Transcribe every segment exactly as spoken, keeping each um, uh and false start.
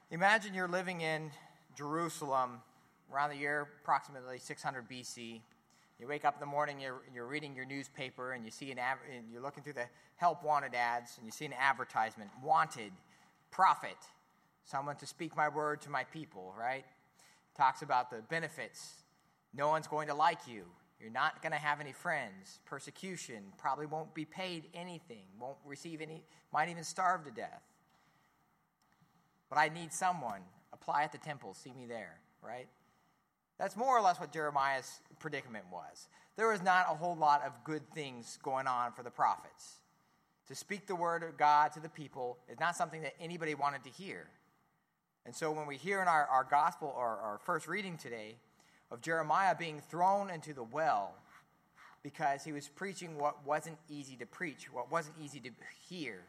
Imagine you're living in Jerusalem around the year approximately six hundred B C. You wake up in the morning, you're, you're reading your newspaper, and you see an av- and you're looking through the help wanted ads, and you see an advertisement, wanted, prophet, someone to speak my word to my people, right? Talks about the benefits. No one's going to like you. You're not going to have any friends. Persecution, probably won't be paid anything, won't receive any, might even starve to death. But I need someone. Apply at the temple, see me there, right? That's more or less what Jeremiah's predicament was. There was not a whole lot of good things going on for the prophets. To speak the word of God to the people is not something that anybody wanted to hear. And so when we hear in our, our gospel, or our first reading today, of Jeremiah being thrown into the well because he was preaching what wasn't easy to preach, what wasn't easy to hear.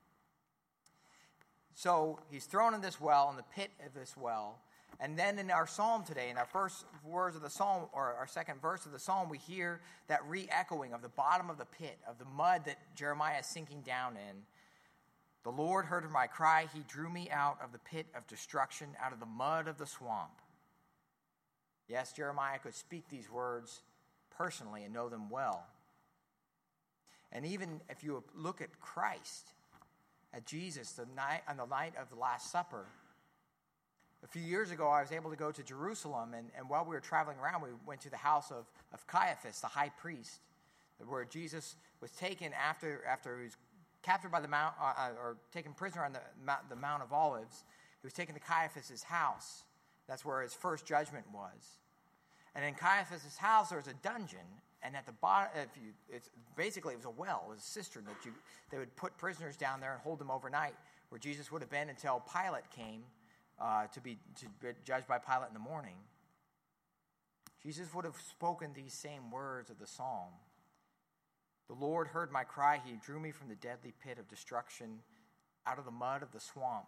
So he's thrown in this well, in the pit of this well. And then in our psalm today, in our first words of the psalm, or our second verse of the psalm, we hear that re-echoing of the bottom of the pit, of the mud that Jeremiah is sinking down in. The Lord heard my cry. He drew me out of the pit of destruction, out of the mud of the swamp. Yes, Jeremiah could speak these words personally and know them well. And even if you look at Christ, at Jesus, the night on the night of the Last Supper, a few years ago, I was able to go to Jerusalem, and, and while we were traveling around, we went to the house of, of Caiaphas, the high priest, where Jesus was taken after after he was captured by the mount, uh, or taken prisoner on the mount, the Mount of Olives. He was taken to Caiaphas' house. That's where his first judgment was. And in Caiaphas' house, there was a dungeon, and at the bottom, if you, it's basically it was a well, it was a cistern that you they would put prisoners down there and hold them overnight, where Jesus would have been until Pilate came. Uh, to be to be judged by Pilate in the morning. Jesus would have spoken these same words of the psalm. The Lord heard my cry. He drew me from the deadly pit of destruction, out of the mud of the swamp.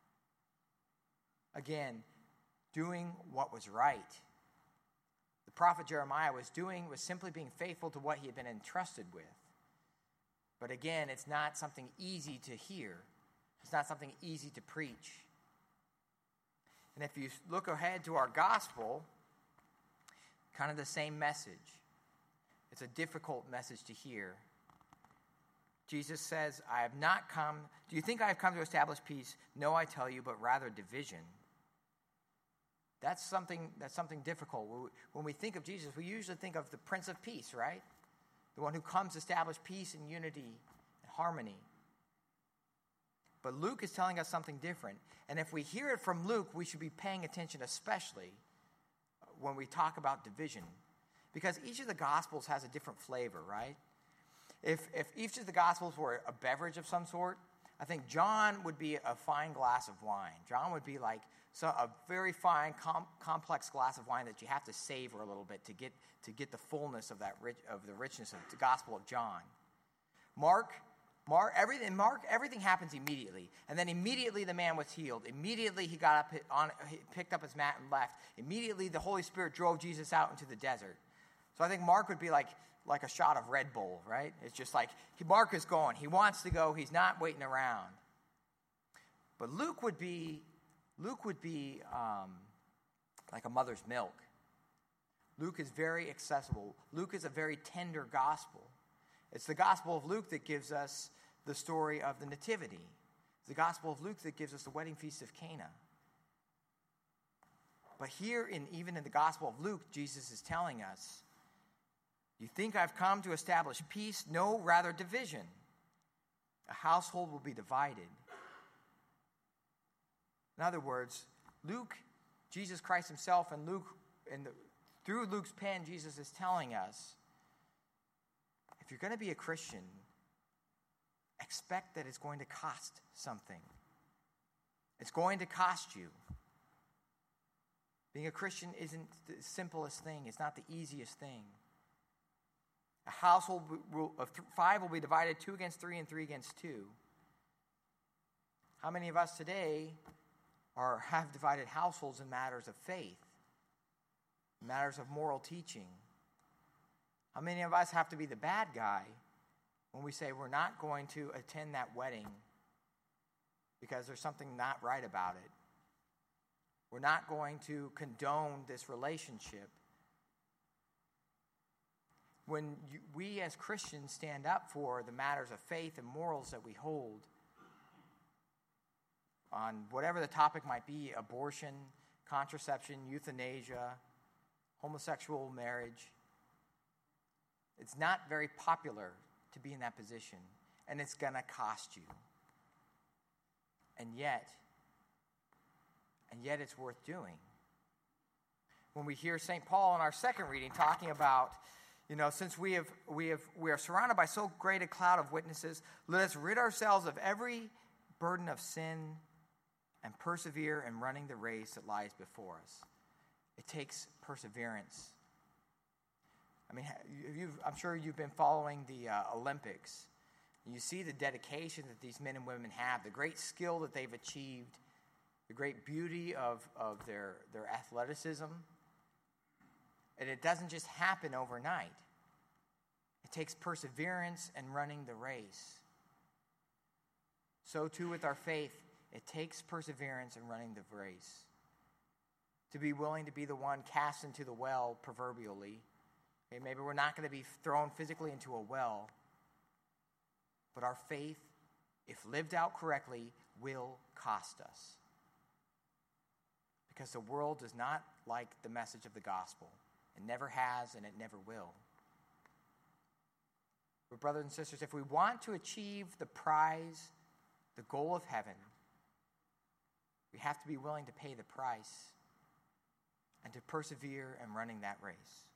Again, doing what was right. The prophet Jeremiah was doing was simply being faithful to what he had been entrusted with. But again, it's not something easy to hear. It's not something easy to preach. And if you look ahead to our gospel, kind of the same message. It's a difficult message to hear. Jesus says, I have not come, do you think I have come to establish peace? No, I tell you, but rather division. That's something, that's something difficult. When we think of Jesus, we usually think of the Prince of Peace, right? The one who comes to establish peace and unity and harmony. But Luke is telling us something different. And if we hear it from Luke, we should be paying attention, especially when we talk about division. Because each of the Gospels has a different flavor, right? If if each of the Gospels were a beverage of some sort, I think John would be a fine glass of wine. John would be like so a very fine, com- complex glass of wine that you have to savor a little bit to get to get the fullness of that rich, of the richness of the Gospel of John. Mark Mark, everything, Mark, everything happens immediately. And then immediately the man was healed. Immediately he got up, on, he picked up his mat and left. Immediately the Holy Spirit drove Jesus out into the desert. So I think Mark would be like, like a shot of Red Bull, right? It's just like, he, Mark is going. He wants to go. He's not waiting around. But Luke would be, Luke would be um, like a mother's milk. Luke is very accessible. Luke is a very tender gospel. It's the Gospel of Luke that gives us the story of the Nativity. It's the Gospel of Luke that gives us the wedding feast of Cana. But here, in even in the Gospel of Luke, Jesus is telling us, you think I've come to establish peace? No, rather division. A household will be divided. In other words, Luke, Jesus Christ himself, and Luke, and the, through Luke's pen, Jesus is telling us, if you're going to be a Christian, expect that it's going to cost something. It's going to cost you. Being a Christian isn't the simplest thing. It's not the easiest thing. A household of five will be divided, two against three and three against two. How many of us today are have divided households in matters of faith, matters of moral teaching? How many of us have to be the bad guy when we say we're not going to attend that wedding because there's something not right about it? We're not going to condone this relationship. When you, we as Christians stand up for the matters of faith and morals that we hold on whatever the topic might be, abortion, contraception, euthanasia, homosexual marriage, it's not very popular to be in that position, and it's going to cost you. And yet, and yet it's worth doing. When we hear Saint Paul in our second reading talking about, you know, since we have we have we are surrounded by so great a cloud of witnesses, let us rid ourselves of every burden of sin and persevere in running the race that lies before us. It takes perseverance. I mean, you've, I'm sure you've been following the uh, Olympics. You see the dedication that these men and women have, the great skill that they've achieved, the great beauty of, of their, their athleticism. And it doesn't just happen overnight. It takes perseverance in running the race. So too with our faith, it takes perseverance in running the race. To be willing to be the one cast into the well, proverbially. Okay, maybe we're not going to be thrown physically into a well, but our faith, if lived out correctly, will cost us. Because the world does not like the message of the gospel. It never has, and it never will. But brothers and sisters, if we want to achieve the prize, the goal of heaven, we have to be willing to pay the price and to persevere in running that race.